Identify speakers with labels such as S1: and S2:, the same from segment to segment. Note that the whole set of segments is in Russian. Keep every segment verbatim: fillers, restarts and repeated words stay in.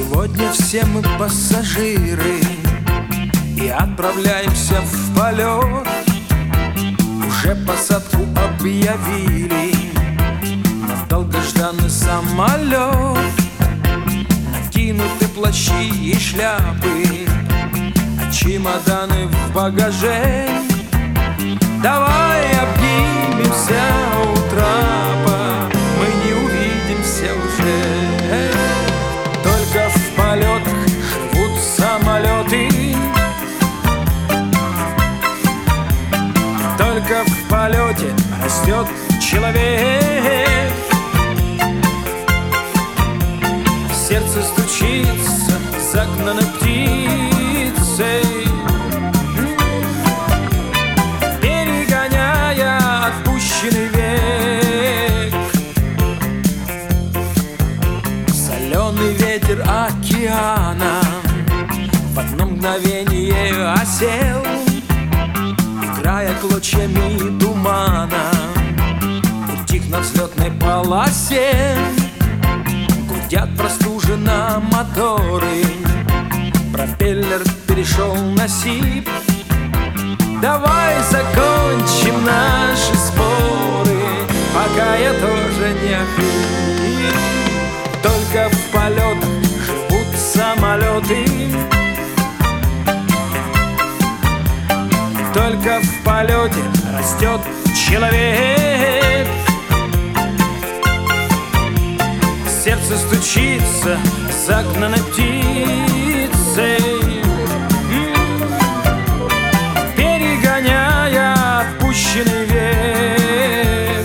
S1: Сегодня все мы пассажиры и отправляемся в полет. Уже посадку объявили на долгожданный самолет. Накинуты плащи и шляпы, а чемоданы в багаже. Давай обнимемся у трапа, мы не увидимся уже. Только в полетах живут самолеты, только в полете растет человек. Сердце стучится загнанной птицей, перегоняя отпущенный век. Соленый ветер океана в одно мгновение осел, играя клочьями тумана, утих на взлетной полосе. Гудят простуженно моторы, пропеллер перешел на сип. Давай закончим наши споры, пока я тоже не охрип. Только в полетах живут самолеты, только в полете растет человек. Сердце стучится загнанной птицей, перегоняя отпущенный век.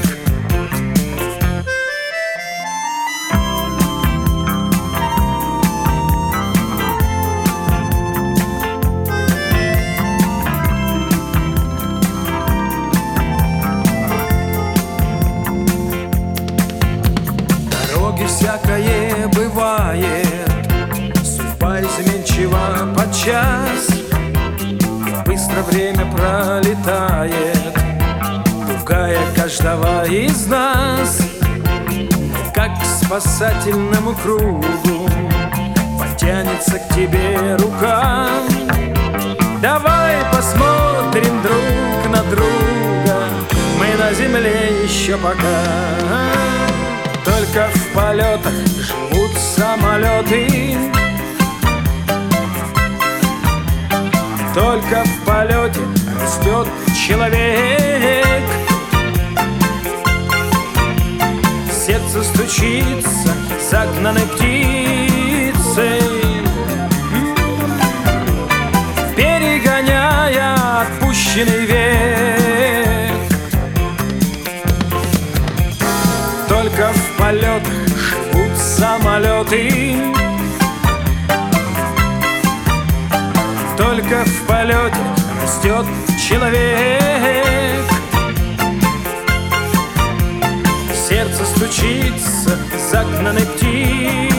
S1: Дороги всякое бывает, судьба изменчива подчас. Быстро время пролетает, пугая каждого из нас. Как к спасательному кругу потянется к тебе рука. Давай посмотрим друг на друга, мы на земле еще пока. Только в полетах живут самолеты, только в полете растет человек. Сердце стучится загнанной птицей, перегоняя отпущенный век. Только в полетах живут самолеты, только в полете растет человек. Сердце стучится загнанной птицей,